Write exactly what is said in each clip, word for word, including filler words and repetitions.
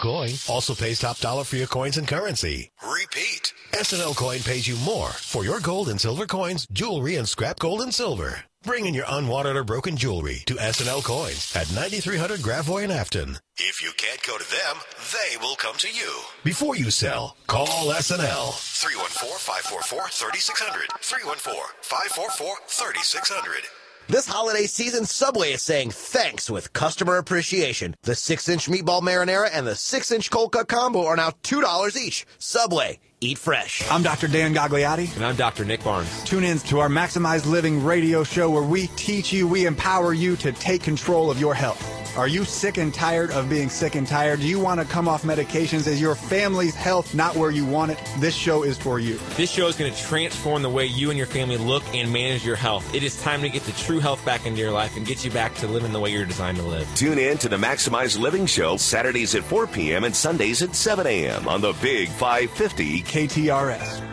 Coin also pays top dollar for your coins and currency. Repeat. S and L Coin pays you more for your gold and silver coins, jewelry, and scrap gold and silver. Bring in your unwanted or broken jewelry to S and L Coins at ninety-three hundred Gravois in Afton. If you can't go to them, they will come to you. Before you sell, call S and L. three one four, five four four, three six zero zero. three one four, five four four, three six zero zero. This holiday season, Subway is saying thanks with customer appreciation. The six inch meatball marinara and the six inch cold cut combo are now two dollars each. Subway, eat fresh. I'm Doctor Dan Gagliardi. And I'm Doctor Nick Barnes. Tune in to our Maximized Living radio show where we teach you, we empower you to take control of your health. Are you sick and tired of being sick and tired? Do you want to come off medications? Is your family's health not where you want it? This show is for you. This show is going to transform the way you and your family look and manage your health. It is time to get the true health back into your life and get you back to living the way you're designed to live. Tune in to the Maximized Living Show Saturdays at four p.m. and Sundays at seven a.m. on the Big five fifty K T R S.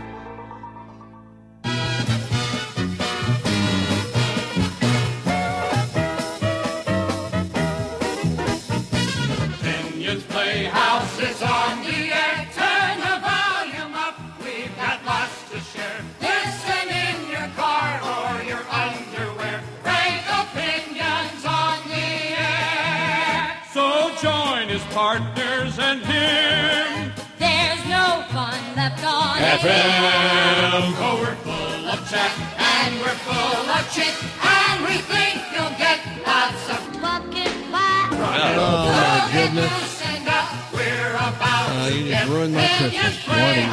It's on the air, turn the volume up, we've got lots to share. Listen in your car or your underwear, Frank Opinions on the air. So join his partners and him. There's no fun left on F M. Oh, we're full of chat and we're full of chit, and we think you'll get lots of bucket pie. Oh, my goodness. Uh, you just ruined my Christmas. Warning.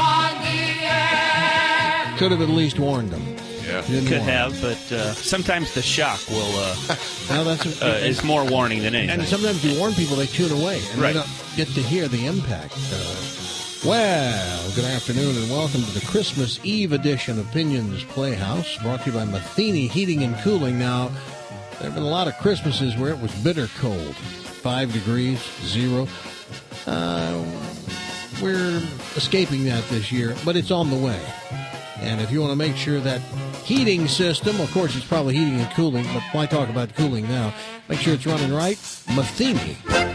Could have at least warned them. Yeah, Didn't could warn have, but uh, sometimes the shock will uh, now that's uh, is more warning than anything. And sometimes you warn people, they tune away, and right. they don't get to hear the impact. Uh, well, good afternoon, and welcome to the Christmas Eve edition of Opinions Playhouse, brought to you by Matheny Heating and Cooling. Now, there have been a lot of Christmases where it was bitter cold, five degrees, zero. Uh, we're escaping that this year, but it's on the way. And if you want to make sure that heating system, of course it's probably heating and cooling, but why talk about cooling now? Make sure it's running right. Matheny.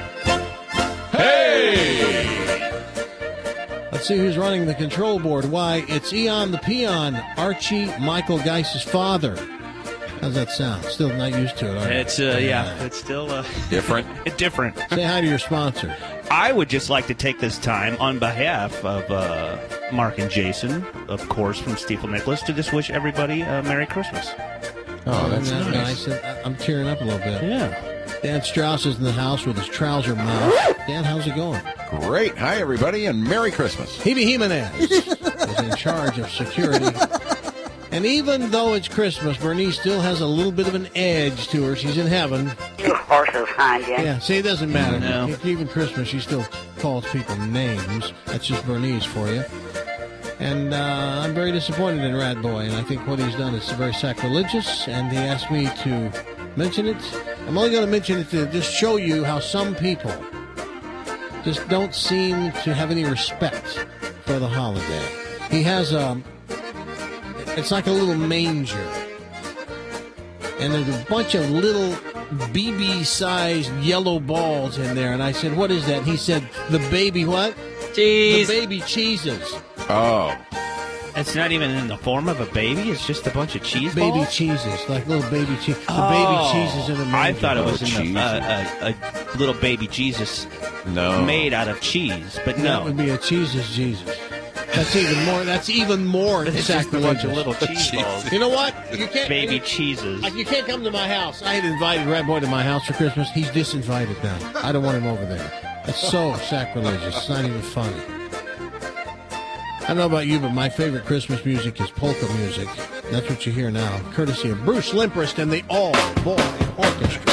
Hey! Let's see who's running the control board. Why, it's Eon the Peon, Archie Michael Geiss's father. How's that sound? Still not used to it, are you? It's, uh, yeah, it's still uh, different. different. Say hi to your sponsor. I would just like to take this time on behalf of uh, Mark and Jason, of course, from Stiefel Nicholas, to just wish everybody a Merry Christmas. Oh, that's nice. nice. I'm tearing up a little bit. Yeah. Dan Strauss is in the house with his trouser mouth. Dan, how's it going? Great. Hi, everybody, and Merry Christmas. Hebe Jimenez is in charge of security. And even though it's Christmas, Bernice still has a little bit of an edge to her. She's in heaven. You horses, kind, yeah. Yeah, see, it doesn't matter. No. Even Christmas, she still calls people names. That's just Bernice for you. And uh, I'm very disappointed in Rat Boy, and I think what he's done is very sacrilegious, and he asked me to mention it. I'm only going to mention it to just show you how some people just don't seem to have any respect for the holiday. He has a... It's like a little manger. And there's a bunch of little B B-sized yellow balls in there. And I said, what is that? And he said, the baby what? Cheese. The baby cheeses. Oh. It's not even in the form of a baby. It's just a bunch of cheese Baby balls? cheeses, like little baby cheese. The Oh, baby cheeses in a manger. I thought it was Oh, in the, uh, a, a little baby Jesus No. made out of cheese, but That no. would be a cheeses Jesus. That's even more. That's even more It's just a bunch sacrilegious. of little cheese balls. You know what? You can't. Baby you, cheeses. Like, you can't come to my house. I had invited Rat Boy to my house for Christmas. He's disinvited now. I don't want him over there. That's so sacrilegious. It's not even funny. I don't know about you, but my favorite Christmas music is polka music. That's what you hear now, courtesy of Bruce Limprist and the All Boy Orchestra.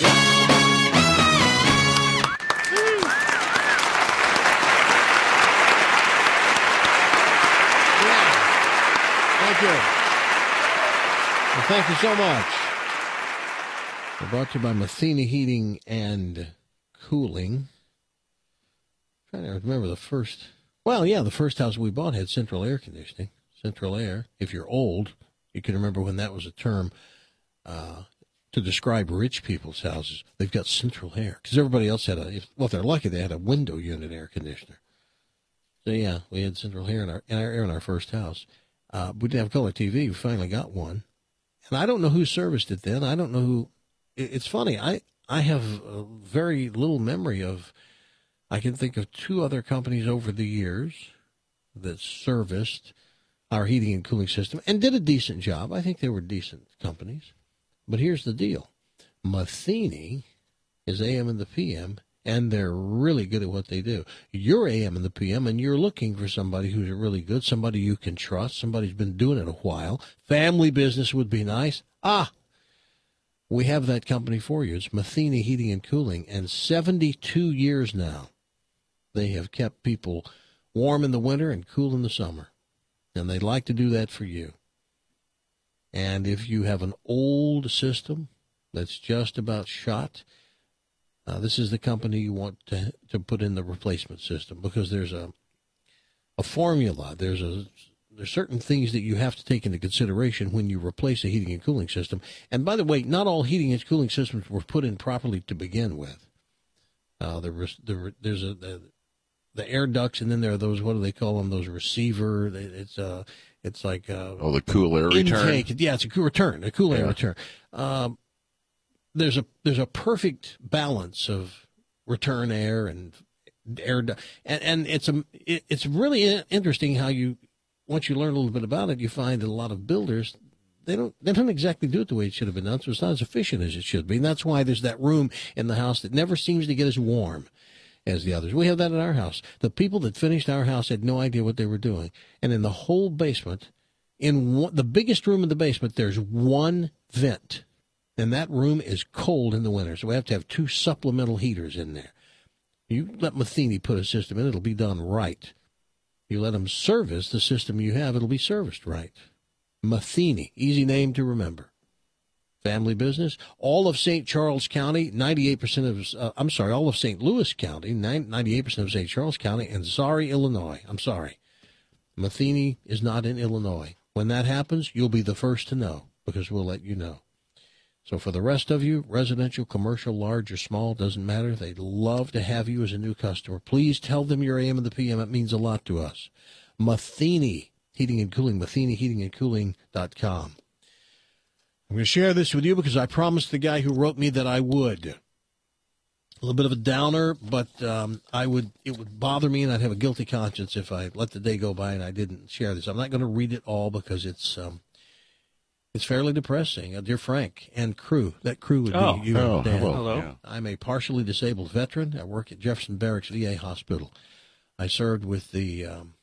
Thank you. Well, thank you so much. We're brought to you by Matheny Heating and Cooling. I'm trying to remember the first. Well, yeah, the first house we bought had central air conditioning. Central air. If you're old, you can remember when that was a term. Uh, to describe rich people's houses. They've got central air because everybody else had a, if, well, if they're lucky, they had a window unit air conditioner. So yeah, we had central air in our, in our air in our first house. Uh, we didn't have color T V. We finally got one, and I don't know who serviced it then. I don't know who. It, it's funny. I I have a very little memory of. I can think of two other companies over the years that serviced our heating and cooling system and did a decent job. I think they were decent companies. But here's the deal. Matheny is A M and the P M, and they're really good at what they do. You're A M and the P M, and you're looking for somebody who's really good, somebody you can trust, somebody who's been doing it a while. Family business would be nice. Ah, we have that company for you. It's Matheny Heating and Cooling, and seventy-two years now. They have kept people warm in the winter and cool in the summer, and they'd like to do that for you. And if you have an old system that's just about shot, uh, this is the company you want to to put in the replacement system, because there's a a formula. There's a there's certain things that you have to take into consideration when you replace a heating and cooling system. And by the way, not all heating and cooling systems were put in properly to begin with. Uh, there was there, there's a the, the air ducts, and then there are those, what do they call them? Those receiver. It's uh It's like uh, oh, the cool air return. Intake. Yeah, it's a cool return, a cool air yeah. return. Um, there's a there's a perfect balance of return air and air, and and it's a it, it's really interesting how you once you learn a little bit about it, you find that a lot of builders they don't they don't exactly do it the way it should have been done, so it's not as efficient as it should be, and that's why there's that room in the house that never seems to get as warm as the others. We have that in our house. The people that finished our house had no idea what they were doing. And in the whole basement, in one, the biggest room in the basement, there's one vent. And that room is cold in the winter. So we have to have two supplemental heaters in there. You let Matheny put a system in, it'll be done right. You let them service the system you have, it'll be serviced right. Matheny, easy name to remember. Family business. All of Saint Charles County, ninety-eight percent of, uh, I'm sorry, all of Saint Louis County, ninety-eight percent of Saint Charles County, and Zari, Illinois. I'm sorry. Matheny is not in Illinois. When that happens, you'll be the first to know, because we'll let you know. So for the rest of you, residential, commercial, large or small, doesn't matter. They'd love to have you as a new customer. Please tell them you're A M and the P M. It means a lot to us. Matheny Heating and Cooling, Matheny Heating and Cooling dot com. I'm going to share this with you because I promised the guy who wrote me that I would. A little bit of a downer, but um, I would. It would bother me, and I'd have a guilty conscience if I let the day go by and I didn't share this. I'm not going to read it all because it's um, it's fairly depressing. Uh, dear Frank and crew, that crew would be oh, you oh, and Dan. hello. Hello. Yeah. I'm a partially disabled veteran. I work at Jefferson Barracks V A Hospital. I served with the Um,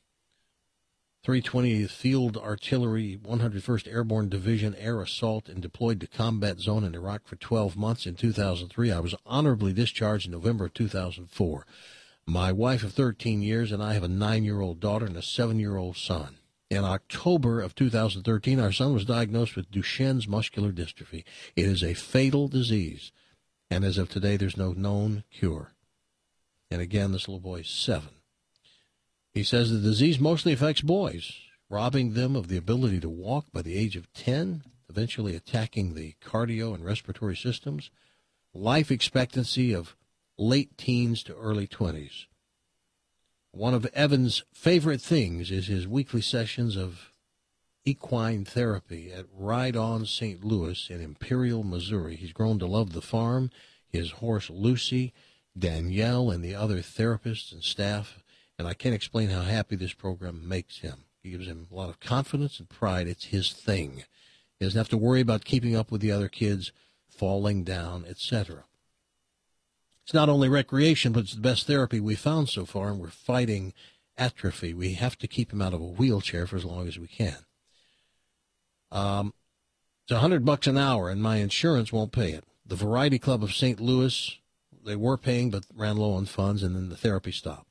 three twentieth Field Artillery one hundred first Airborne Division Air Assault and deployed to combat zone in Iraq for twelve months in two thousand three. I was honorably discharged in November of two thousand four. My wife of thirteen years and I have a nine-year-old daughter and a seven-year-old son. In October of two thousand thirteen, our son was diagnosed with Duchenne's muscular dystrophy. It is a fatal disease, and as of today, there's no known cure. And again, this little boy is seven. He says the disease mostly affects boys, robbing them of the ability to walk by the age of ten, eventually attacking the cardio and respiratory systems, life expectancy of late teens to early twenties. One of Evan's favorite things is his weekly sessions of equine therapy at Ride On Saint Louis in Imperial, Missouri. He's grown to love the farm, his horse Lucy, Danielle, and the other therapists and staff. And I can't explain how happy this program makes him. It gives him a lot of confidence and pride. It's his thing. He doesn't have to worry about keeping up with the other kids, falling down, et cetera. It's not only recreation, but it's the best therapy we've found so far, and we're fighting atrophy. We have to keep him out of a wheelchair for as long as we can. Um, it's a hundred bucks an hour, and my insurance won't pay it. The Variety Club of Saint Louis, they were paying, but ran low on funds, and then the therapy stopped.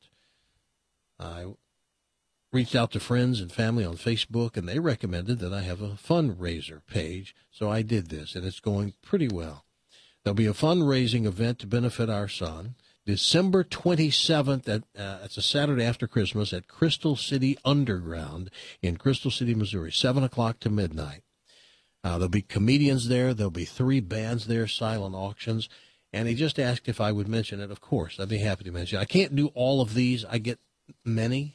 I reached out to friends and family on Facebook, and they recommended that I have a fundraiser page, so I did this, and it's going pretty well. There'll be a fundraising event to benefit our son, December twenty-seventh, at, uh, it's a Saturday after Christmas, at Crystal City Underground in Crystal City, Missouri, seven o'clock to midnight. Uh, there'll be comedians there. There'll be three bands there, silent auctions. And he just asked if I would mention it. Of course, I'd be happy to mention it. I can't do all of these. I get many.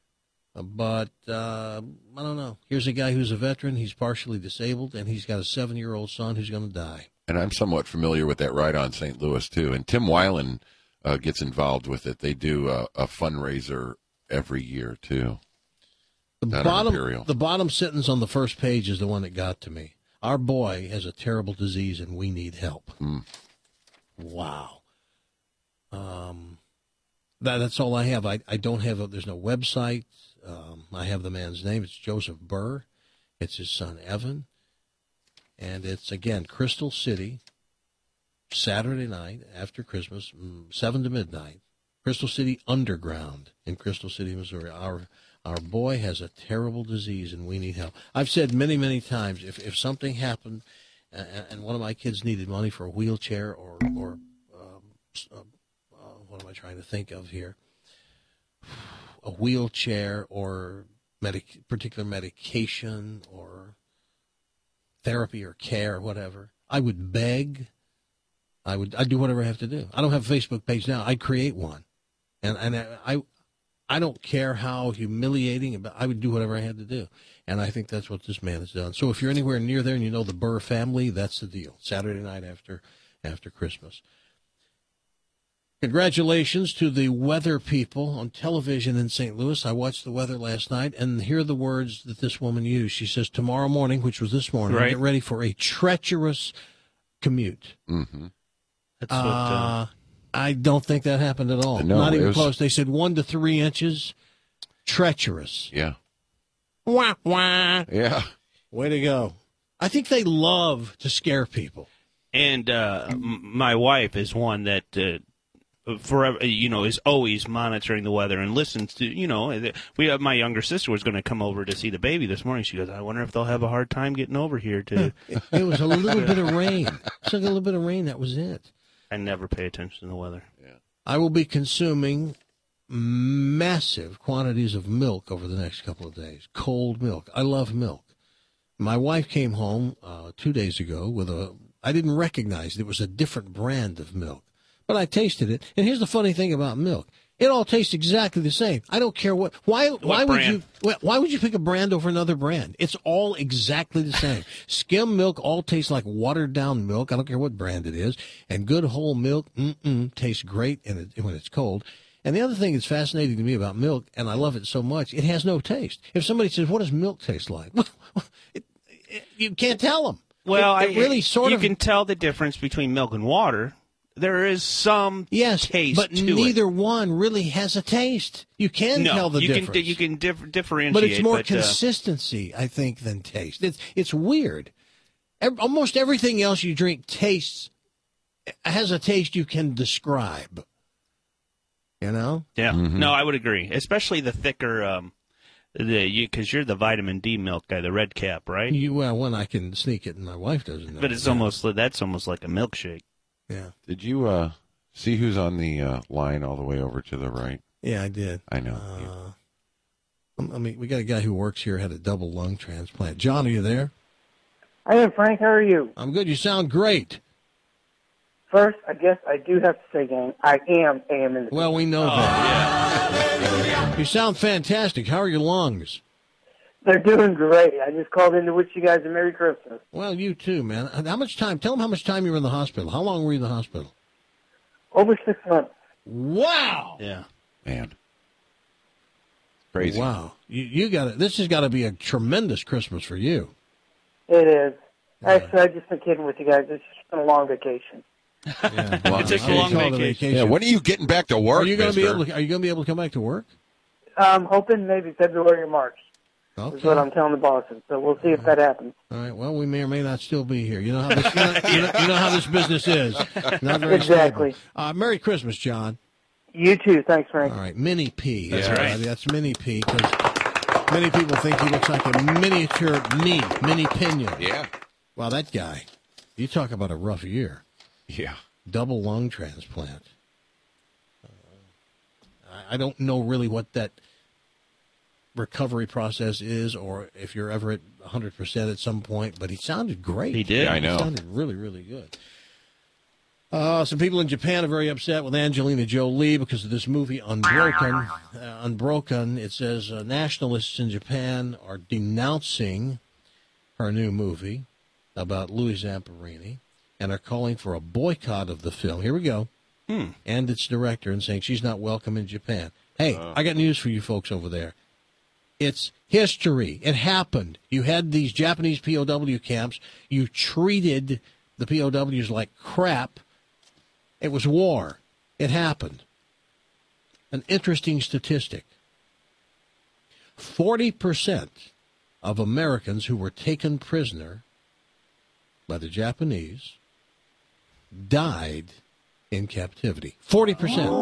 But uh, I don't know. Here's a guy who's a veteran. He's partially disabled, and he's got a seven-year-old son who's going to die. And I'm somewhat familiar with that ride on Saint Louis, too. And Tim Weiland uh, gets involved with it. They do a, a fundraiser every year, too. The bottom, the bottom sentence on the first page is the one that got to me. Our boy has a terrible disease, and we need help. Mm. Wow. Um, that, that's all I have. I, I don't have a, there's no website. Um, I have the man's name. It's Joseph Burr. It's his son, Evan. And it's, again, Crystal City, Saturday night after Christmas, seven to midnight. Crystal City Underground in Crystal City, Missouri. Our our boy has a terrible disease, and we need help. I've said many, many times, if, if something happened and, and one of my kids needed money for a wheelchair or, or um, uh, uh, what am I trying to think of here? A wheelchair or medic- particular medication or therapy or care or whatever, I would beg. I would I'd do whatever I have to do. I don't have a Facebook page now. I'd create one. And and I I don't care how humiliating, but I would do whatever I had to do. And I think that's what this man has done. So if you're anywhere near there and you know the Burr family, that's the deal. Saturday night after after Christmas. Congratulations to the weather people on television in Saint Louis. I watched the weather last night, and here are the words that this woman used. She says, tomorrow morning, which was this morning, right. Get ready for a treacherous commute. Mm-hmm. That's what, uh, uh, I don't think that happened at all. No, Not even was... close. They said one to three inches. Treacherous. Yeah. Wah, wah. Yeah. Way to go. I think they love to scare people. And uh, m- my wife is one that... Uh, forever, you know, is always monitoring the weather and listens to, you know, we have, my younger sister was going to come over to see the baby this morning. She goes, I wonder if they'll have a hard time getting over here to. It, it was a little bit of rain. It's like a little bit of rain. That was it. I never pay attention to the weather. Yeah. I will be consuming massive quantities of milk over the next couple of days. Cold milk. I love milk. My wife came home uh, two days ago with a, I didn't recognize it was a different brand of milk. But I tasted it, and here's the funny thing about milk: it all tastes exactly the same. I don't care what. Why? What why brand? would you? Why would you pick a brand over another brand? It's all exactly the same. Skim milk all tastes like watered down milk. I don't care what brand it is. And good whole milk, mm-mm, tastes great, and it, when it's cold. And the other thing that's fascinating to me about milk, and I love it so much, it has no taste. If somebody says, "What does milk taste like?" it, it, you can't tell them. Well, it, it really I, sort you of. can tell the difference between milk and water. There is some yes, taste but to neither it. one really has a taste. You can no, tell the you difference. Can, you can dif- differentiate. But it's more but, consistency, uh, I think, than taste. It's it's weird. E- almost everything else you drink tastes has a taste you can describe. You know? Yeah. Mm-hmm. No, I would agree. Especially the thicker, um, the you because you're the vitamin D milk guy, the red cap, right? You, well, when I can sneak it, and my wife doesn't know. But it's yeah. almost that's almost like a milkshake. Yeah. Did you uh, see who's on the uh, line all the way over to the right? Yeah, I did. I know. Uh, I mean, we got a guy who works here, had a double lung transplant. John, are you there? I am, Frank. How are you? I'm good. You sound great. First, I guess I do have to say, gang, I am A M in the Well, we know oh, that. Yeah. You sound fantastic. How are your lungs? They're doing great. I just called in to wish you guys a Merry Christmas. Well, you too, man. How much time? Tell them how much time you were in the hospital. How long were you in the hospital? Over six months. Wow. Yeah. Man. Crazy. Wow. You, you got it. This has got to be a tremendous Christmas for you. It is. Yeah. Actually, I've just been kidding with you guys. It's just been a long vacation. Yeah. Well, it's a long vacation. vacation. Yeah, when are you getting back to work? Are you going to be mister? able to? Are you going to be able to come back to work? I'm hoping maybe February or March. Okay. Is what I'm telling the bosses. So we'll see if that happens. All right. Well, we may or may not still be here. You know how this, you know, you know, you know how this business is. Not very Exactly. stable. Uh, Merry Christmas, John. You too. Thanks, Frank. All right. Mini P. That's Uh, right. That's Mini P because many people think he looks like a miniature me, Mini Pinion. Yeah. Wow, that guy. You talk about a rough year. Yeah. Double lung transplant. Uh, I I don't know really what that recovery process is, or if you're ever at one hundred percent at some point. But he sounded great. He did. Yeah, I know. He sounded really, really good. Uh, some people in Japan are very upset with Angelina Jolie because of this movie, Unbroken. Uh, Unbroken, it says uh, nationalists in Japan are denouncing her new movie about Louis Zamperini and are calling for a boycott of the film. Here we go. Hmm. And its director, and saying she's not welcome in Japan. Hey, uh. I got news for you folks over there. It's history. It happened. You had these Japanese P O W camps. You treated the P O Ws like crap. It was war. It happened. An interesting statistic. forty percent of Americans who were taken prisoner by the Japanese died in captivity. forty percent.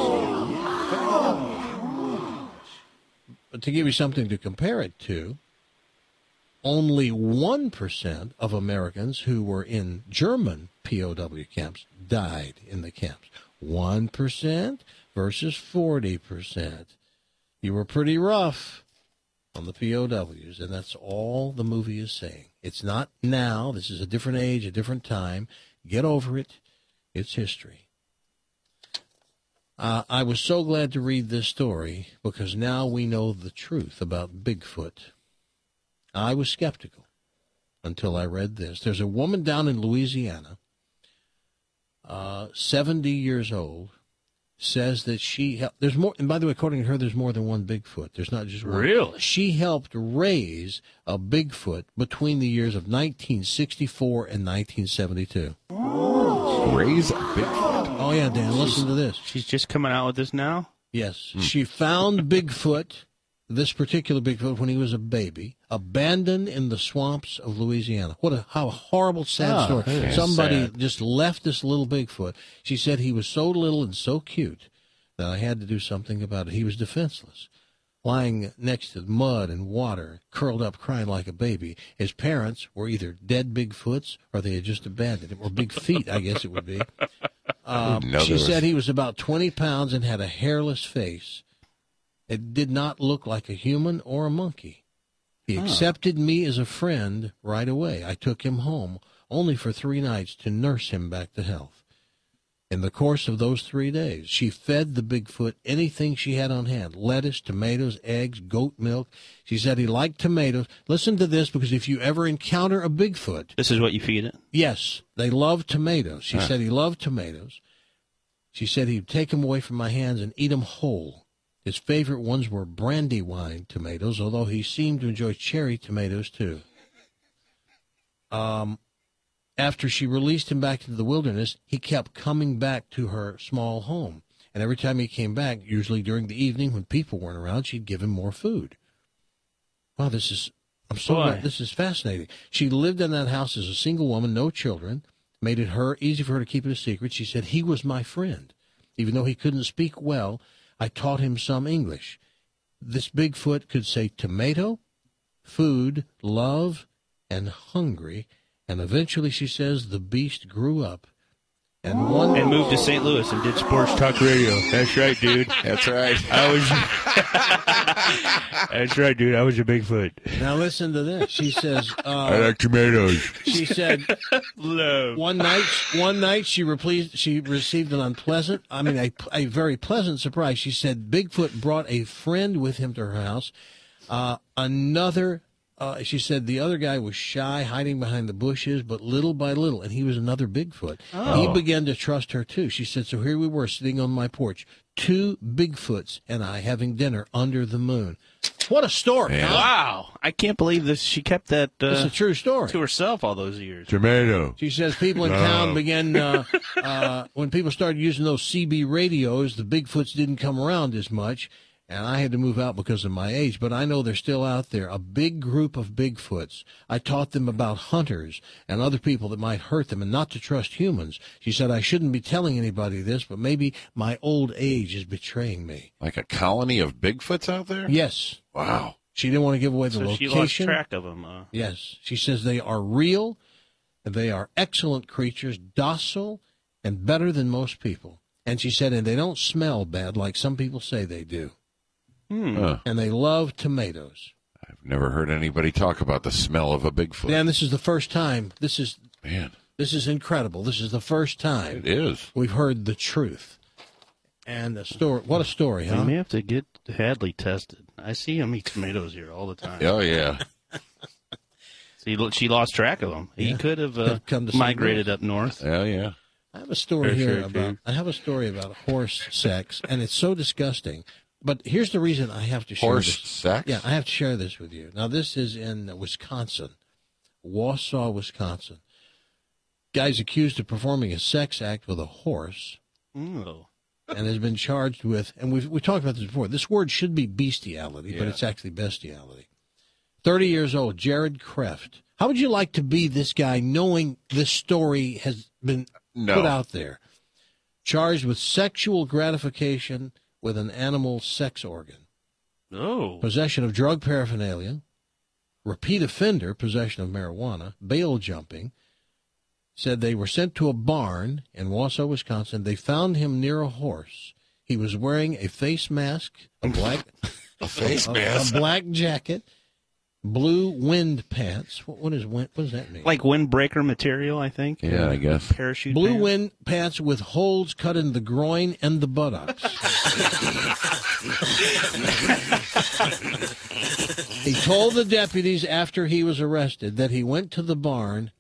But to give you something to compare it to, only one percent of Americans who were in German P O W camps died in the camps. one percent versus forty percent. You were pretty rough on the P O Ws, and that's all the movie is saying. It's not now. This is a different age, a different time. Get over it. It's history. Uh, I was so glad to read this story because now we know the truth about Bigfoot. I was skeptical until I read this. There's a woman down in Louisiana, uh, seventy years old, says that she helped. There's more, and by the way, according to her, there's more than one Bigfoot. There's not just one. Really? She helped raise a Bigfoot between the years of nineteen sixty-four and nineteen seventy-two. Raise a Bigfoot? Oh, yeah, Dan, listen to this. She's just coming out with this now? Yes. Hmm. She found Bigfoot, this particular Bigfoot, when he was a baby, abandoned in the swamps of Louisiana. What a how horrible, sad oh, story. Somebody sad. just left this little Bigfoot. She said he was so little and so cute that I had to do something about it. He was defenseless, lying next to mud and water, curled up crying like a baby. His parents were either dead Bigfoots or they had just abandoned him, or big feet, I guess it would be. Um, she was... said he was about twenty pounds and had a hairless face. It did not look like a human or a monkey. He oh. accepted me as a friend right away. I took him home only for three nights to nurse him back to health. In the course of those three days, she fed the Bigfoot anything she had on hand, lettuce, tomatoes, eggs, goat milk. She said he liked tomatoes. Listen to this, because if you ever encounter a Bigfoot... This is what you feed it? Yes, they love tomatoes. She huh. said he loved tomatoes. She said he'd take them away from my hands and eat them whole. His favorite ones were Brandywine tomatoes, although he seemed to enjoy cherry tomatoes, too. Um... After she released him back into the wilderness, he kept coming back to her small home. And every time he came back, usually during the evening when people weren't around, she'd give him more food. Wow, this is, I'm so glad, this is fascinating. She lived in that house as a single woman, no children, made it her easy for her to keep it a secret. She said, he was my friend. Even though he couldn't speak well, I taught him some English. This Bigfoot could say tomato, food, love, and hungry. And eventually, she says, the beast grew up. And one and moved to Saint Louis and did sports talk radio. That's right, dude. That's right. I was. That's right, dude. I was a Bigfoot. Now listen to this. She says, uh, I like tomatoes. She said, Love. one night, one night she repleased, she received an unpleasant, I mean, a, a very pleasant surprise. She said Bigfoot brought a friend with him to her house. Uh, another. Uh, she said the other guy was shy, hiding behind the bushes, but little by little, and he was another Bigfoot. Oh. He began to trust her, too. She said, so here we were sitting on my porch, two Bigfoots and I having dinner under the moon. What a story. Yeah. Huh? Wow. I can't believe this. She kept that uh, it's a true story. to herself all those years. Tomato. She says people in no. town began, uh, uh, when people started using those C B radios, the Bigfoots didn't come around as much. And I had to move out because of my age, but I know they're still out there. A big group of Bigfoots. I taught them about hunters and other people that might hurt them and not to trust humans. She said I shouldn't be telling anybody this, but maybe my old age is betraying me. Like a colony of Bigfoots out there? Yes. Wow. She didn't want to give away the so location. She lost track of them. Uh... Yes. She says they are real, and they are excellent creatures, docile, and better than most people. And she said, and they don't smell bad like some people say they do. Hmm. Huh. and they love tomatoes. I've never heard anybody talk about the smell of a Bigfoot. Dan, this is the first time. This is Man, this is incredible. This is the first time it is. we've heard the truth. And the story. What a story, I huh? may have to get Hadley tested. I see him eat tomatoes here all the time. Oh, yeah. See, she lost track of him. He Yeah. could have uh, Could have come to migrated up north. Oh, yeah. I have a story Fair here share, about. too. I have a story about horse sex, and it's so disgusting. But here's the reason I have to share Horse this. sex? Yeah, I have to share this with you. Now, this is in Wisconsin, Wausau, Wisconsin. Guy's accused of performing a sex act with a horse. Oh. And has been charged with, and we've we talked about this before. This word should be bestiality, but Yeah. it's actually bestiality. Thirty years old, Jared Kreft. How would you like to be this guy, knowing this story has been No. put out there? Charged with sexual gratification with an animal sex organ, Oh. possession of drug paraphernalia, repeat offender, possession of marijuana, bail jumping. Said they were sent to a barn in Wausau, Wisconsin. They found him near a horse. He was wearing a face mask, a black A face a, mask? a black jacket, blue wind pants. What, what is wind? What does that mean? Like windbreaker material, I think. Yeah, I guess. Parachute Blue pants. wind pants with holes cut in the groin and the buttocks. He told the deputies after he was arrested that he went to the barn.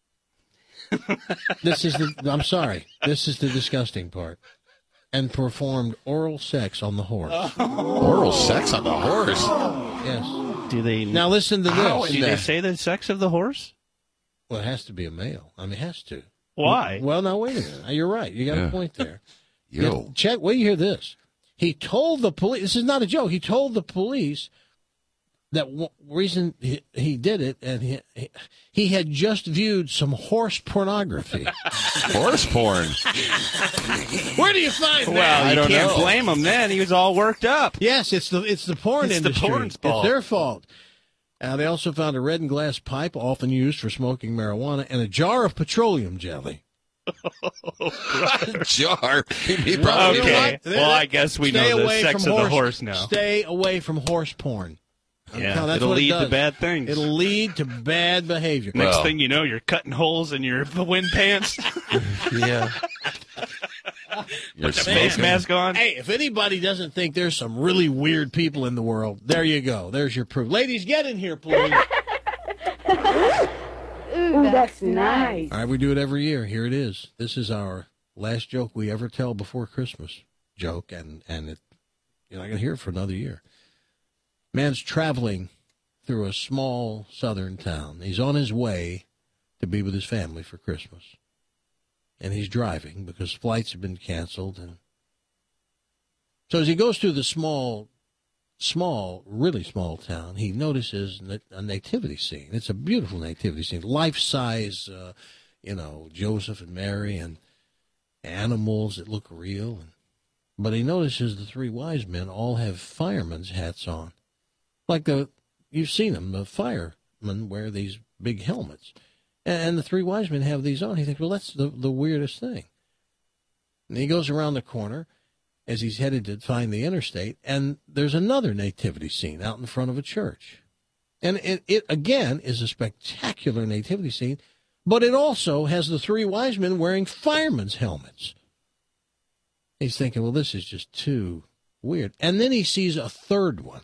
This is the, I'm sorry, this is the disgusting part. And performed oral sex on the horse. Oral sex on the horse? Yes. Do they Now listen to How? this. Do they say the sex of the horse? Well, it has to be a male. I mean, it has to. Why? Well, now wait a minute. You're right. You got Yeah. a point there. Yo. Now, check. Wait, you hear this? He told the police. This is not a joke. He told the police that w- reason he, he did it, and he, he he had just viewed some horse pornography. Horse porn? Where do you find that? Well, I you don't can't know. blame him then. He was all worked up. Yes, it's the it's the porn It's the industry. porn's fault. It's their fault. Uh, they also found a red and glass pipe, often used for smoking marijuana, and a jar of petroleum jelly. Jar. He Well, probably you know Okay. what? Well, I guess we Stay know the away sex from of the horse now. Stay away from horse porn. I'm Yeah, telling- that's it'll what it lead to does. bad things. It'll lead to bad behavior. Next Well. thing you know, you're cutting holes in your wind pants. Yeah. You're Face smoking. mask on. Hey, if anybody doesn't think there's some really weird people in the world, there you go. There's your proof. Ladies, get in here, please. Ooh, that's nice. All right, we do it every year. Here it is. This is our last joke we ever tell before Christmas joke, and, and it, you're not going to hear it for another year. Man's traveling through a small southern town. He's on his way to be with his family for Christmas. And he's driving because flights have been canceled. And so as he goes through the small, small, really small town, he notices a nativity scene. It's a beautiful nativity scene, life-size, uh, you know, Joseph and Mary and animals that look real. And, but he notices the three wise men all have firemen's hats on. Like the, you've seen them, the firemen wear these big helmets. And the three wise men have these on. He thinks, well, that's the, the weirdest thing. And he goes around the corner as he's headed to find the interstate, and there's another nativity scene out in front of a church. And it, it again, is a spectacular nativity scene, but it also has the three wise men wearing firemen's helmets. He's thinking, well, this is just too weird. And then he sees a third one.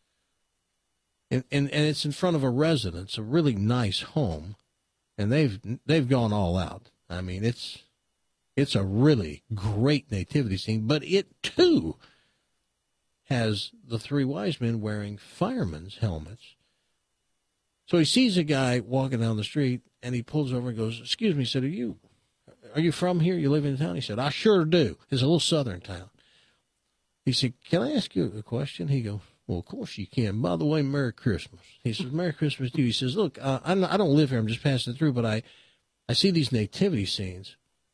And, and, and it's in front of a residence, a really nice home. And they've they've gone all out. I mean, it's it's a really great nativity scene, but it too has the three wise men wearing firemen's helmets. So he sees a guy walking down the street, and he pulls over and goes, "Excuse me," he said, "Are you are you from here? You live in town?" He said, "I sure do. It's a little southern town." He said, "Can I ask you a question?" He goes, "Well, of course you can. By the way, Merry Christmas." He says, "Merry Christmas to you." He says, "Look, uh, I'm not, I don't live here. I'm just passing through, but I, I see these nativity scenes,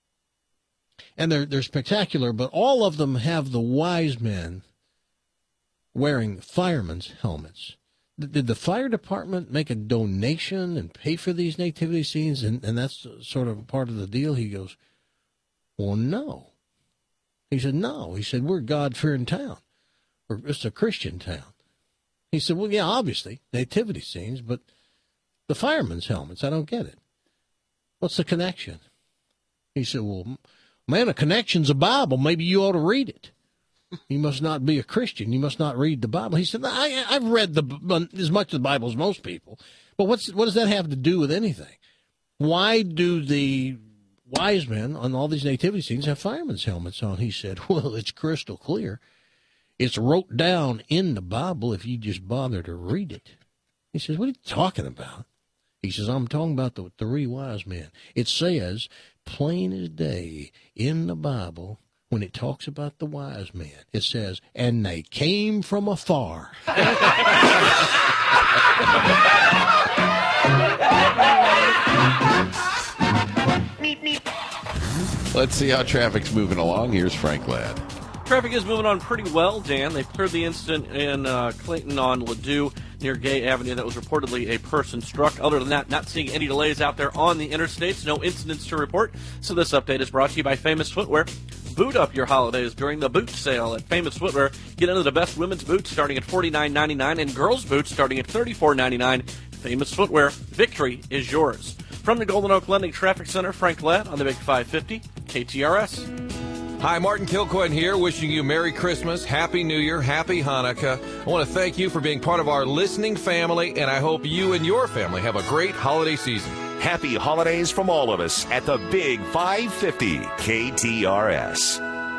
and they're they're spectacular. But all of them have the wise men wearing firemen's helmets. Did the fire department make a donation and pay for these nativity scenes, and, and that's sort of part of the deal?" He goes, "Well, no." He said, "No." He said, "We're God-fearing town. or it's a Christian town. He said, well, yeah, obviously, nativity scenes, but the firemen's helmets, I don't get it. What's the connection? He said, well, man, a connection's a Bible. Maybe you ought to read it. You must not be a Christian. You must not read the Bible. He said, I, I've read the as much of the Bible as most people, but what's what does that have to do with anything? Why do the wise men on all these nativity scenes have firemen's helmets on? He said, well, it's crystal clear. It's wrote down in the Bible if you just bother to read it. He says, what are you talking about? He says, I'm talking about the three wise men. It says, plain as day in the Bible, when it talks about the wise men, it says, and they came from afar. Let's see how traffic's moving along. Here's Frank Ladd. Traffic is moving on pretty well, Dan. They've cleared the incident in uh, Clayton on Ladue near Gay Avenue that was reportedly a person struck. Other than that, not seeing any delays out there on the interstates. No incidents to report. So this update is brought to you by Famous Footwear. Boot up your holidays during the boot sale at Famous Footwear. Get into the best women's boots starting at forty-nine ninety-nine and girls' boots starting at thirty-four ninety-nine. Famous Footwear. Victory is yours. From the Golden Oak Lending Traffic Center, Frank Ladd on the Big five fifty K T R S. Hi, Martin Kilcoyne here, wishing you Merry Christmas, Happy New Year, Happy Hanukkah. I want to thank you for being part of our listening family, and I hope you and your family have a great holiday season. Happy holidays from all of us at the Big five fifty K T R S.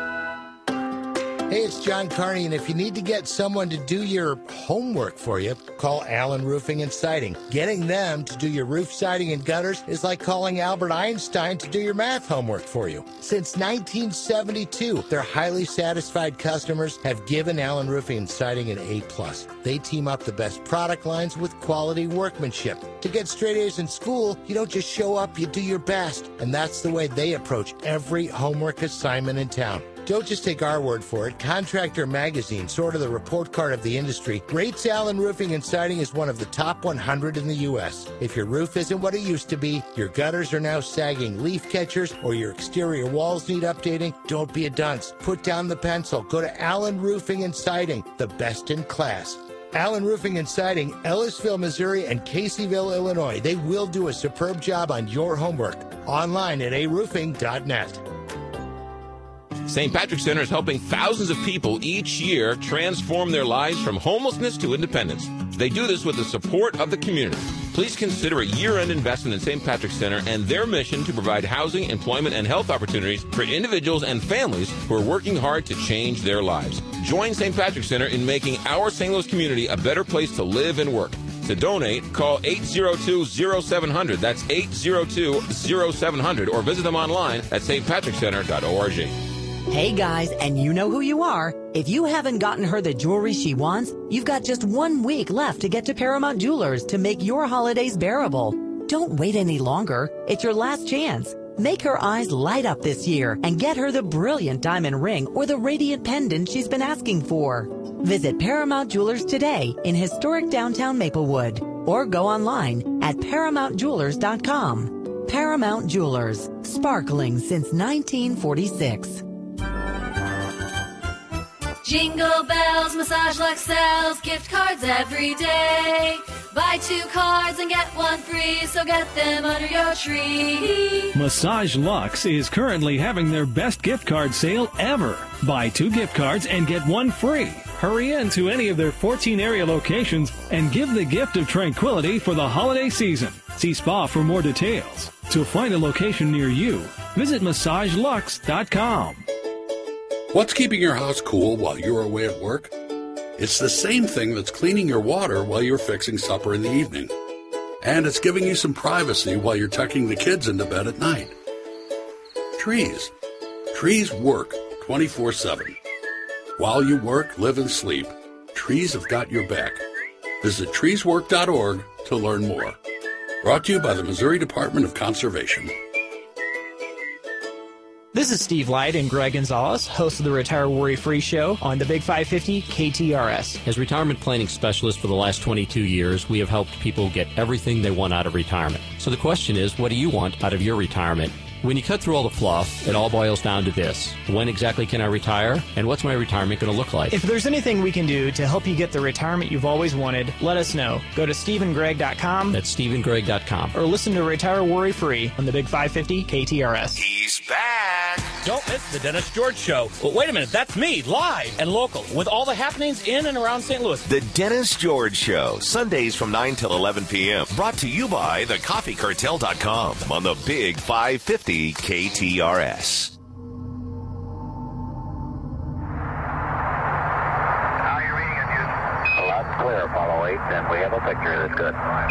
Hey, it's John Carney, and if you need to get someone to do your homework for you, call Allen Roofing and Siding. Getting them to do your roof siding and gutters is like calling Albert Einstein to do your math homework for you. Since nineteen seventy-two, their highly satisfied customers have given Allen Roofing and Siding an A plus. They team up the best product lines with quality workmanship. To get straight A's in school, you don't just show up, you do your best. And that's the way they approach every homework assignment in town. Don't just take our word for it. Contractor Magazine, sort of the report card of the industry, rates Allen Roofing and Siding as one of the top one hundred in the U S If your roof isn't what it used to be, your gutters are now sagging leaf catchers, or your exterior walls need updating, don't be a dunce. Put down the pencil. Go to Allen Roofing and Siding, the best in class. Allen Roofing and Siding, Ellisville, Missouri, and Caseyville, Illinois. They will do a superb job on your homework. Online at a roofing dot net. Saint Patrick's Center is helping thousands of people each year transform their lives from homelessness to independence. They do this with the support of the community. Please consider a year-end investment in Saint Patrick's Center and their mission to provide housing, employment, and health opportunities for individuals and families who are working hard to change their lives. Join Saint Patrick's Center in making our Saint Louis community a better place to live and work. To donate, call eight zero two, zero seven zero zero. That's eight zero two, zero seven zero zero, or visit them online at s t patrick center dot org. Hey guys, and you know who you are. If you haven't gotten her the jewelry she wants, you've got just one week left to get to Paramount Jewelers to make your holidays bearable. Don't wait any longer. It's your last chance. Make her eyes light up this year and get her the brilliant diamond ring or the radiant pendant she's been asking for. Visit Paramount Jewelers today in historic downtown Maplewood or go online at paramount jewelers dot com. Paramount Jewelers, sparkling since nineteen forty-six. Jingle bells, Massage Luxe sells gift cards every day. Buy two cards and get one free, so get them under your tree. Massage Luxe is currently having their best gift card sale ever. Buy two gift cards and get one free. Hurry in to any of their fourteen area locations and give the gift of tranquility for the holiday season. See Spa for more details. To find a location near you, visit massage luxe dot com. What's keeping your house cool while you're away at work? It's the same thing that's cleaning your water while you're fixing supper in the evening. And it's giving you some privacy while you're tucking the kids into bed at night. Trees. Trees work twenty-four seven. While you work, live, and sleep, trees have got your back. Visit trees work dot org to learn more. Brought to you by the Missouri Department of Conservation. This is Steve Light and Greg Gonzalez, host of the Retire Worry Free Show on the Big five fifty K T R S. As retirement planning specialists for the last twenty-two years, we have helped people get everything they want out of retirement. So the question is, what do you want out of your retirement? When you cut through all the fluff, it all boils down to this. When exactly can I retire? And what's my retirement going to look like? If there's anything we can do to help you get the retirement you've always wanted, let us know. Go to stephen gregg dot com. That's stephen gregg dot com. Or listen to Retire Worry Free on the Big five fifty K T R S. He's back. Don't miss the Dennis George Show. Well, wait a minute. That's me, live and local, with all the happenings in and around Saint Louis. The Dennis George Show, Sundays from nine till eleven p.m. Brought to you by the coffee cartel dot com on the Big five fifty K T R S. Now you're reading it, Houston. A lot clear, Apollo eight, and we have a picture. That's good.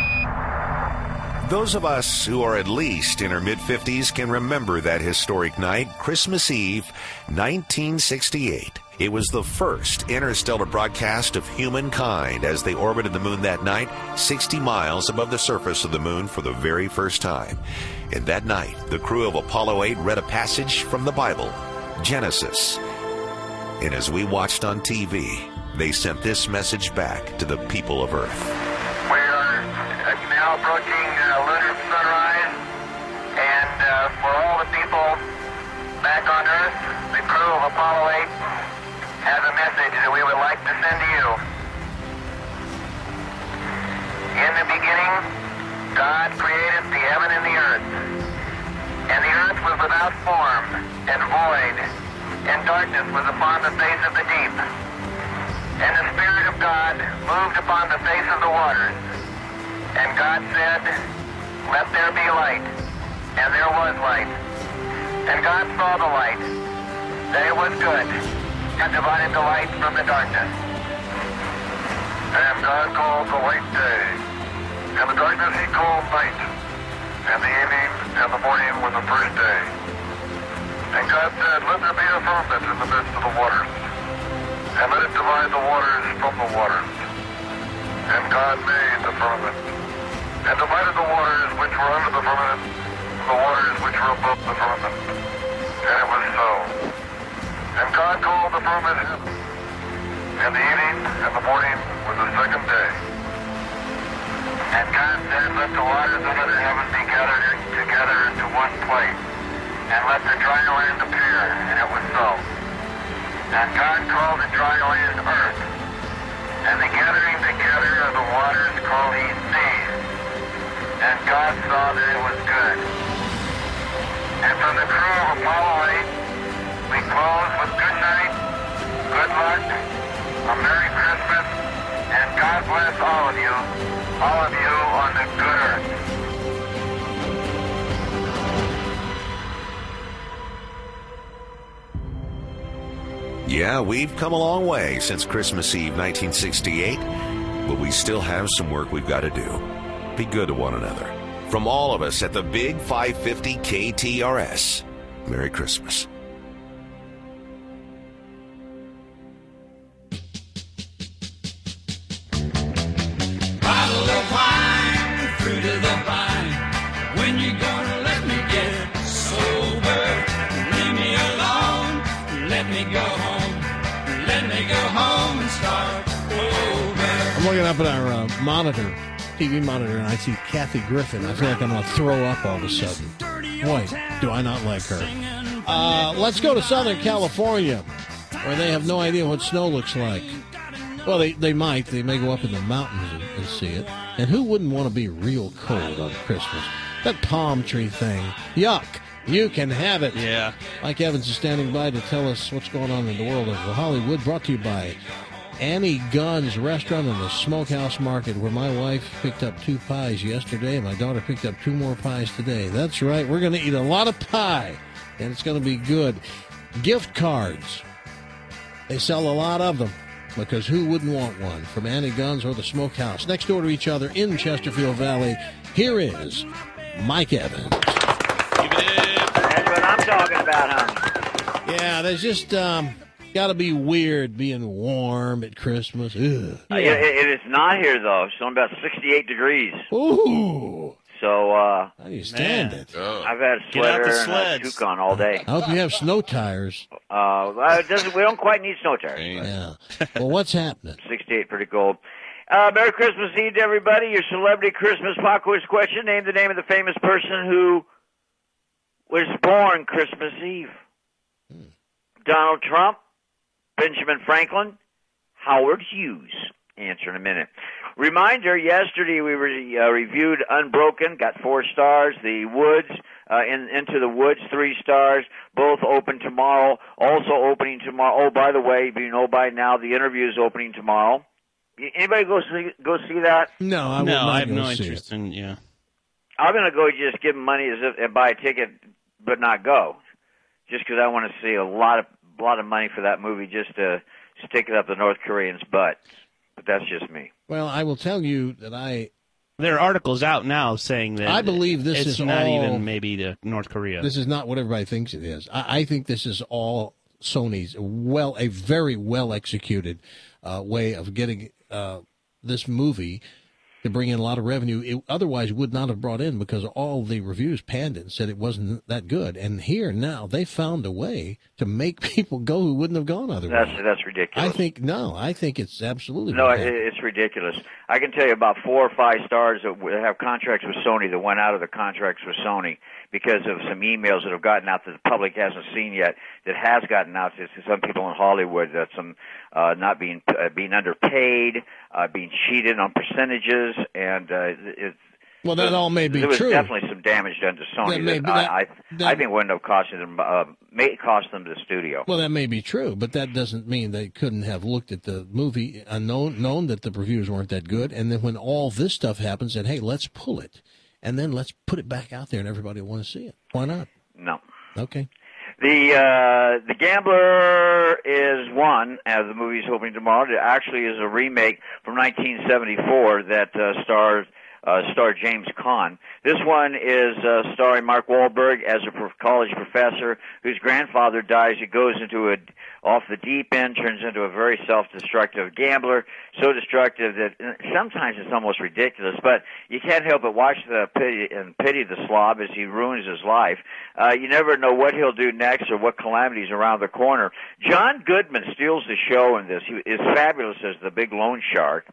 Those of us who are at least in our mid-fifties can remember that historic night, Christmas Eve, nineteen sixty-eight. It was the first interstellar broadcast of humankind as they orbited the moon that night, sixty miles above the surface of the moon for the very first time. And that night, the crew of Apollo eight read a passage from the Bible, Genesis. And as we watched on T V, they sent this message back to the people of Earth. We are now approaching uh, lunar sunrise, and uh, for all the people back on Earth, the crew of Apollo eight has a message that we would like to send to you. In the beginning, God created the heaven and the earth, and the earth was without form and void, and darkness was upon the face of the deep. And the Spirit of God moved upon the face of the waters. And God said, let there be light. And there was light. And God saw the light, that it was good, and divided the light from the darkness. And God called the light day, and the darkness he called night. And the evening and the morning were the first day. And God said, let there be a firmament in the midst of the waters, and let it divide the waters from the waters. And God made the firmament, and divided the waters which were under the firmament from the waters which were above the firmament. And it was so. And God called the firmament heaven, and the evening and the morning were the second day. And God said, let the waters under the heaven be gathered together into one place, and let the dry land appear. And it was so. And God called the dry land earth, and the gathering together of the waters called he seas. And God saw that it was good. And from the crew of Apollo eight, we close with good night, good luck, a Merry Christmas, and God bless all of you, all of you on the good earth. Yeah, we've come a long way since Christmas Eve nineteen sixty-eight, but we still have some work we've got to do. Be good to one another. From all of us at the Big five fifty K T R S, Merry Christmas. Bottle of wine, fruit of the vine. When you gonna let me get sober? Leave me alone, let me go home. Let me go home and start over. I'm looking up at our uh, monitor, T V monitor, and I see Kathy Griffin. I feel like I'm going to throw up all of a sudden. Boy, do I not like her. Uh, let's go to Southern California, where they have no idea what snow looks like. Well, they, they might. They may go up in the mountains and, and see it. And who wouldn't want to be real cold on Christmas? That palm tree thing. Yuck. You can have it. Yeah. Mike Evans is standing by to tell us what's going on in the world of Hollywood. Brought to you by Annie Gunn's Restaurant and the Smokehouse Market, where my wife picked up two pies yesterday, and my daughter picked up two more pies today. That's right. We're going to eat a lot of pie, and it's going to be good. Gift cards. They sell a lot of them, because who wouldn't want one from Annie Gunn's or the Smokehouse? Next door to each other in Chesterfield Valley, here is Mike Evans. That's what I'm talking about, honey. Yeah, there's just um, got to be weird being warm at Christmas. Ugh. Uh, it, it is not here, though. It's only about sixty-eight degrees. Ooh. So, uh... How do you stand man. it? I've had a sweater and a toque on all day. I hope you have snow tires. Uh, it doesn't, we don't quite need snow tires. Yeah. Well, what's happening? sixty-eight, pretty cold. Uh, Merry Christmas Eve to everybody. Your celebrity Christmas pop quiz question. Name the name of the famous person who was born Christmas Eve. Hmm. Donald Trump, Benjamin Franklin, Howard Hughes. Answer in a minute. Reminder, yesterday we re, uh, reviewed Unbroken, got four stars. The Woods, uh, in, Into the Woods, three stars. Both open tomorrow. Also opening tomorrow. Oh, by the way, you know by now, the interview is opening tomorrow. Anybody go see, go see that? No, I will no, not I have go no see interest it. in, yeah. I'm going to go just give them money as if, and buy a ticket, but not go. Just because I want to see a lot of a lot of money for that movie just to stick it up the North Koreans' butt. But that's just me. Well, I will tell you that I... There are articles out now saying that I believe this it's is not all, even maybe to North Korea. This is not what everybody thinks it is. I, I think this is all Sony's well, a very well executed uh, way of getting uh, this movie to bring in a lot of revenue. It otherwise would not have brought in because all the reviews panned it and said it wasn't that good. And here now they found a way to make people go who wouldn't have gone otherwise. That's that's ridiculous. I think no, I think it's absolutely No, what it, happened. it's ridiculous. I can tell you about four or five stars that w- have contracts with Sony that went out of the contracts with Sony because of some emails that have gotten out that the public hasn't seen yet. That has gotten out to some people in Hollywood. That some uh, not being uh, being underpaid, uh, being cheated on percentages, and uh, it's. Well, that all may be there was true. definitely some damage done to Sony. That may That be- I, that- I, that- I think would end up costing them, uh, may cost them the studio. Well, that may be true, but that doesn't mean they couldn't have looked at the movie and known, known that the reviews weren't that good. And then when all this stuff happens, said, hey, let's pull it. And then let's put it back out there and everybody will want to see it. Why not? No. Okay. The uh, the Gambler is one, as the movie's opening tomorrow. It actually is a remake from nineteen seventy-four that uh, stars uh, starred James Caan. This one is uh, starring Mark Wahlberg as a pro- college professor whose grandfather dies. He goes into a off the deep end, turns into a very self-destructive gambler, so destructive that sometimes it's almost ridiculous. But you can't help but watch the pity and pity the slob as he ruins his life. Uh, you never know what he'll do next or what calamities around the corner. John Goodman steals the show in this. He is fabulous as the big loan shark.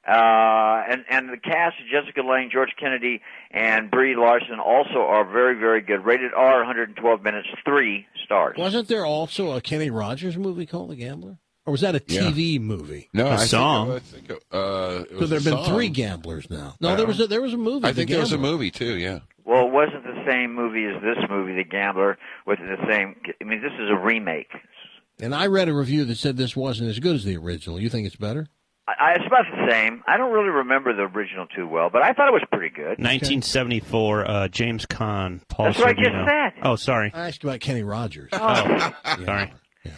Uh, and, and the cast, Jessica Lange, George Kennedy, and Brie Larson also are very, very good. Rated R, one hundred twelve minutes, three stars. Wasn't there also a Kenny Rogers movie called The Gambler? Or was that a T V movie? No, a I think- song. I think, uh, it so was there a have been song. three gamblers now. No, I there don't- was a, there was a movie. I The think there was a Gambler. movie too. Yeah. Well, it wasn't the same movie as this movie, The Gambler, with the same. I mean, this is a remake. And I read a review that said this wasn't as good as the original. You think it's better? I, it's about the same. I don't really remember the original too well, but I thought it was pretty good. nineteen seventy-four, uh, James Caan, Paul That's what I just Sorvino. said. Oh, sorry. I asked about Kenny Rogers. Oh. Sorry.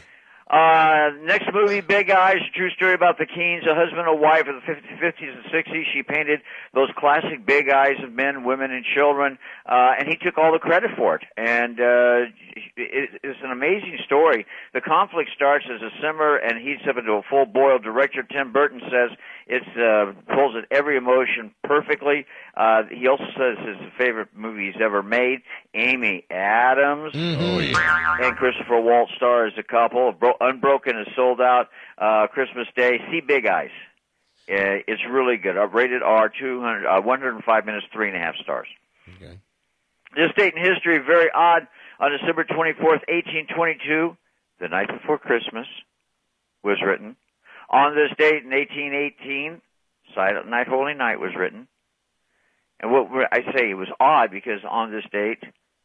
Uh, next movie, Big Eyes, a true story about the Keens, a husband and wife of the fifties and sixties. She painted those classic big eyes of men, women, and children, uh, and he took all the credit for it. And uh, it, it's an amazing story. The conflict starts as a simmer and heats up into a full boil. Director Tim Burton says it uh, pulls at every emotion perfectly. Uh, he also says it's his favorite movie he's ever made. Amy Adams Oh, yeah. and Christopher Waltz star as a couple. Bro- Unbroken is sold out uh, Christmas Day. See Big Eyes. Uh, it's really good. Uh, rated R, two hundred, uh, one hundred five minutes, three and a half stars. Okay. This date in history, very odd. On December twenty-fourth, eighteen twenty-two, the night before Christmas, was written. On this date in eighteen eighteen, Silent Night, Holy Night was written. And what we're- I say it was odd because on this date,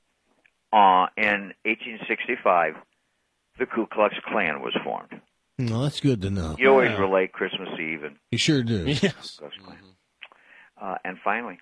uh, in eighteen sixty-five, the Ku Klux Klan was formed. No, that's good to know. You always relate Christmas Eve and You sure do. Yes. Ku Klux Klan. Uh, and finally,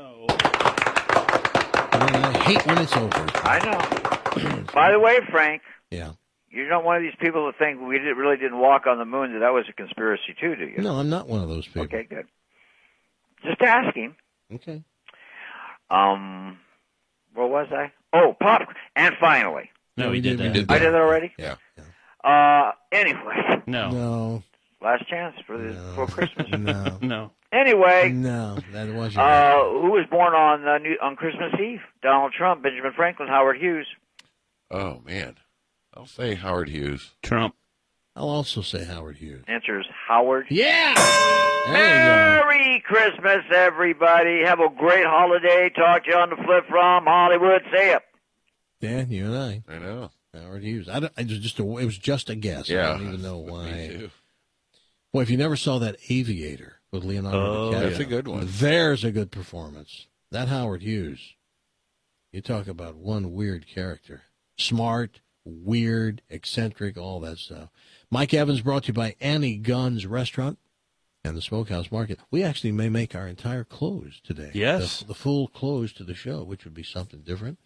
I hate when it's over. I know. By the way, Frank, Yeah. you're not one of these people that think we did, really didn't walk on the moon, that that was a conspiracy too, do you? No, I'm not one of those people. Okay, good. Just asking. Okay. Um, where was I? Oh, pop. And finally. No, we did that. I did that already? Yeah. Uh, anyway. No. No. Last chance for the for Christmas. No. No. Anyway. No, that was your Uh, who was born on uh, New, on Christmas Eve? Donald Trump, Benjamin Franklin, Howard Hughes. Oh man, I'll say Howard Hughes. Trump. I'll also say Howard Hughes. Answer is Howard. Yeah. There Merry Christmas, everybody. Have a great holiday. Talk to you on the flip from Hollywood. See ya. Yeah, you and I. I know. Howard Hughes. I, don't, I was just a, it was just a guess. Yeah. I don't even know why. Me too. Boy, if you never saw that Aviator with Leonardo Oh, DiCaprio, that's a good one. There's a good performance. That Howard Hughes. You talk about one weird character. Smart, weird, eccentric, all that stuff. Mike Evans brought to you by Annie Gunn's Restaurant and the Smokehouse Market. We actually may make our entire close today. Yes. The, the full close to the show, which would be something different.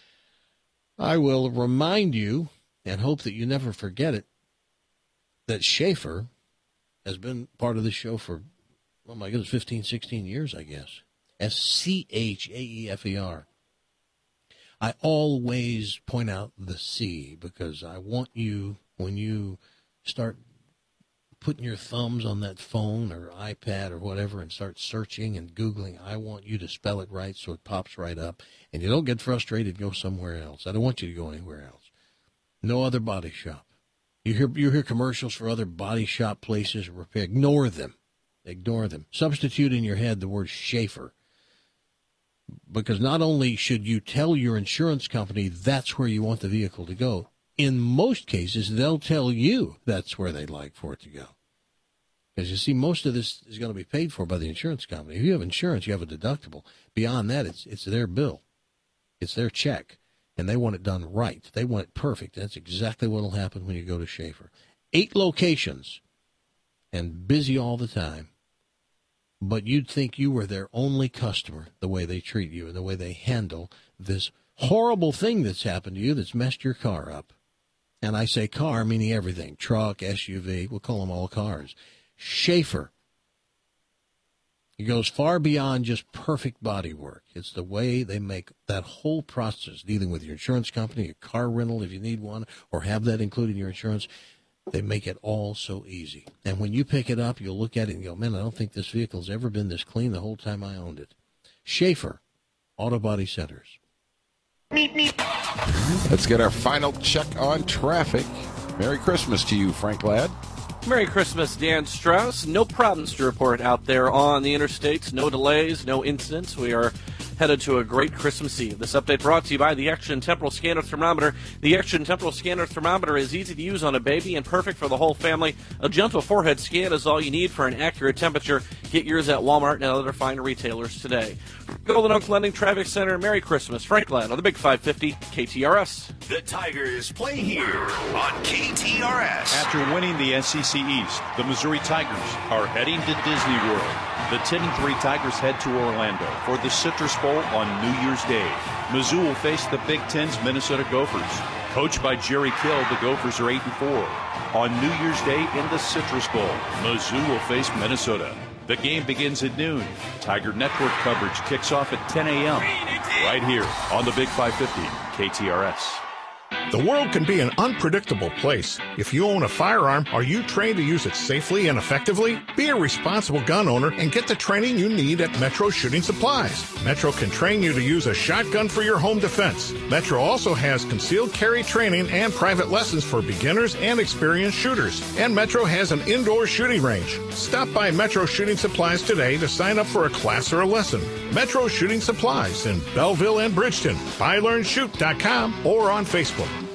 I will remind you, and hope that you never forget it, that Schaefer has been part of this show for, oh my goodness, fifteen, sixteen years, I guess. S C H A E F E R. I always point out the C because I want you, when you start putting your thumbs on that phone or iPad or whatever and start searching and Googling, I want you to spell it right so it pops right up. And you don't get frustrated and go somewhere else. I don't want you to go anywhere else. No other body shop. You hear you hear commercials for other body shop places or repair. Ignore them. Ignore them. Substitute in your head the word Schaefer. Because not only should you tell your insurance company that's where you want the vehicle to go, in most cases, they'll tell you that's where they'd like for it to go. Because you see, most of this is going to be paid for by the insurance company. If you have insurance, you have a deductible. Beyond that, it's it's their bill. It's their check. And they want it done right. They want it perfect. That's exactly what will happen when you go to Schaefer. Eight locations and busy all the time. But you'd think you were their only customer, the way they treat you and the way they handle this horrible thing that's happened to you that's messed your car up. And I say car, meaning everything. Truck, S U V, we'll call them all cars. Schaefer. It goes far beyond just perfect body work. It's the way they make that whole process, dealing with your insurance company, a car rental if you need one, or have that included in your insurance. They make it all so easy. And when you pick it up, you'll look at it and go, man, I don't think this vehicle's ever been this clean the whole time I owned it. Schaefer, Auto Body Centers. Let's get our final check on traffic. Merry Christmas to you, Frank Ladd. Merry Christmas, Dan Strauss. No problems to report out there on the interstates. No delays, no incidents. We are headed to a great Christmas Eve. This update brought to you by the Action Temporal Scanner Thermometer. The Action Temporal Scanner Thermometer is easy to use on a baby and perfect for the whole family. A gentle forehead scan is all you need for an accurate temperature. Get yours at Walmart and other fine retailers today. Golden Oak Lending Traffic Center, Merry Christmas. Frank Ladd on the Big five fifty K T R S. The Tigers play here on K T R S. After winning the S E C East, the Missouri Tigers are heading to Disney World. The ten and three Tigers head to Orlando for the Citrus Bowl on New Year's Day. Mizzou will face the Big Ten's Minnesota Gophers. Coached by Jerry Kill, the Gophers are eight and four. On New Year's Day in the Citrus Bowl, Mizzou will face Minnesota. The game begins at noon. Tiger Network coverage kicks off at ten a.m. right here on the Big five fifty K T R S. The world can be an unpredictable place. If you own a firearm, are you trained to use it safely and effectively? Be a responsible gun owner and get the training you need at Metro Shooting Supplies. Metro can train you to use a shotgun for your home defense. Metro also has concealed carry training and private lessons for beginners and experienced shooters. And Metro has an indoor shooting range. Stop by Metro Shooting Supplies today to sign up for a class or a lesson. Metro Shooting Supplies in Belleville and Bridgeton. buy learn shoot dot com or on Facebook.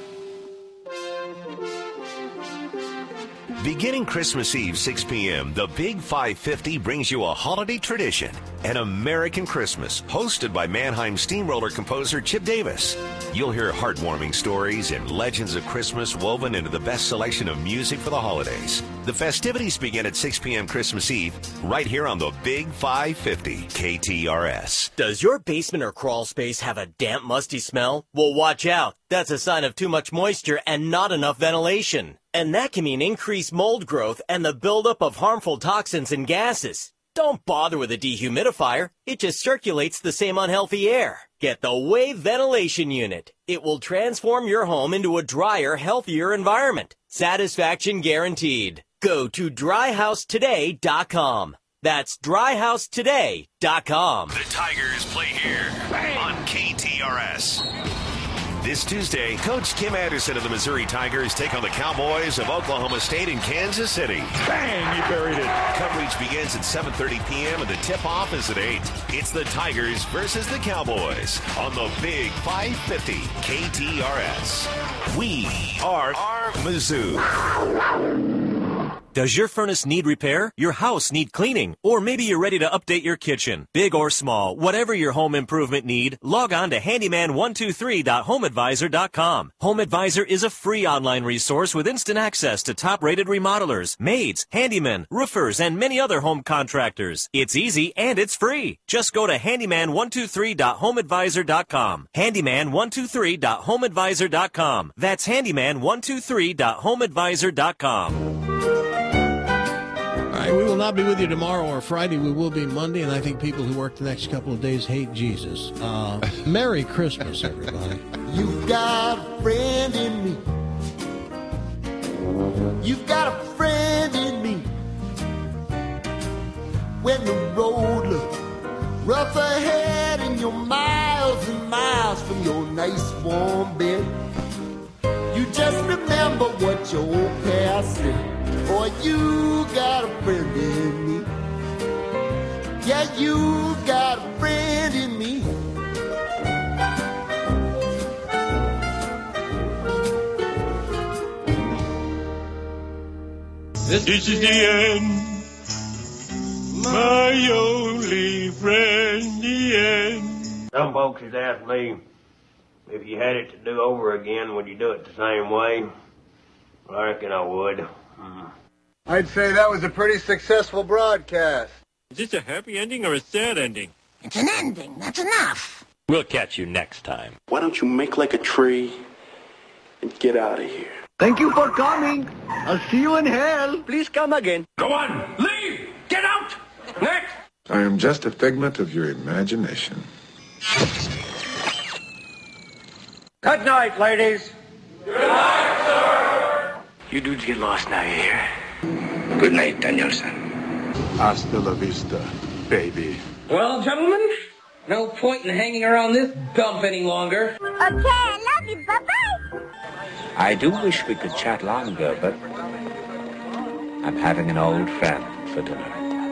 Beginning Christmas Eve, six p.m., the Big five fifty brings you a holiday tradition, an American Christmas, hosted by Mannheim Steamroller composer Chip Davis. You'll hear heartwarming stories and legends of Christmas woven into the best selection of music for the holidays. The festivities begin at six p.m. Christmas Eve, right here on the Big five fifty K T R S. Does your basement or crawl space have a damp, musty smell? Well, watch out. That's a sign of too much moisture and not enough ventilation. And that can mean increased mold growth and the buildup of harmful toxins and gases. Don't bother with a dehumidifier. It just circulates the same unhealthy air. Get the Wave Ventilation Unit. It will transform your home into a drier, healthier environment. Satisfaction guaranteed. Go to dry house today dot com. That's dry house today dot com. The Tigers play here on K T R S. This Tuesday, Coach Kim Anderson of the Missouri Tigers take on the Cowboys of Oklahoma State in Kansas City. Bang! You buried it. Covering coverage begins at seven thirty p.m. and the tip-off is at eight. It's the Tigers versus the Cowboys on the Big five fifty K T R S. We are, are Mizzou. Does your furnace need repair? Your house need cleaning? Or maybe you're ready to update your kitchen? Big or small, whatever your home improvement need, log on to handyman one two three dot home advisor dot com. Home Advisor is a free online resource with instant access to top-rated remodelers, maids, handymen, roofers, and many other home contractors. It's easy and it's free. Just go to handyman one two three dot home advisor dot com. handyman one two three dot home advisor dot com. That's handyman one two three dot home advisor dot com. All right, we will not be with you tomorrow or Friday. We will be Monday, and I think people who work the next couple of days hate Jesus. Uh, Merry Christmas, everybody. You've got a friend in me. You've got a friend in me. When the road looks rough ahead and you're miles and miles from your nice warm bed, you just remember what your old past said. Boy, you got a friend in me. Yeah, you got a friend in me. This, this is the end. My only friend, the end. Some folks has asked me if you had it to do over again, would you do it the same way? Well, I reckon I would. Mm. I'd say that was a pretty successful broadcast. Is this a happy ending or a sad ending? It's an ending. That's enough. We'll catch you next time. Why don't you make like a tree and get out of here? Thank you for coming. I'll see you in hell. Please come again. Go on, leave, get out. Next. I am just a figment of your imagination. Good night, ladies. Good night, sir. You dudes get lost now, you hear? Good night, Danielson. Hasta la vista, baby. Well, gentlemen, no point in hanging around this dump any longer. Okay, I love you. Bye-bye. I do wish we could chat longer, but I'm having an old friend for dinner.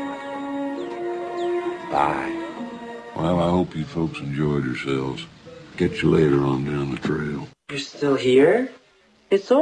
Bye. Well, I hope you folks enjoyed yourselves. Catch you later on down the trail. You're still here? It's over.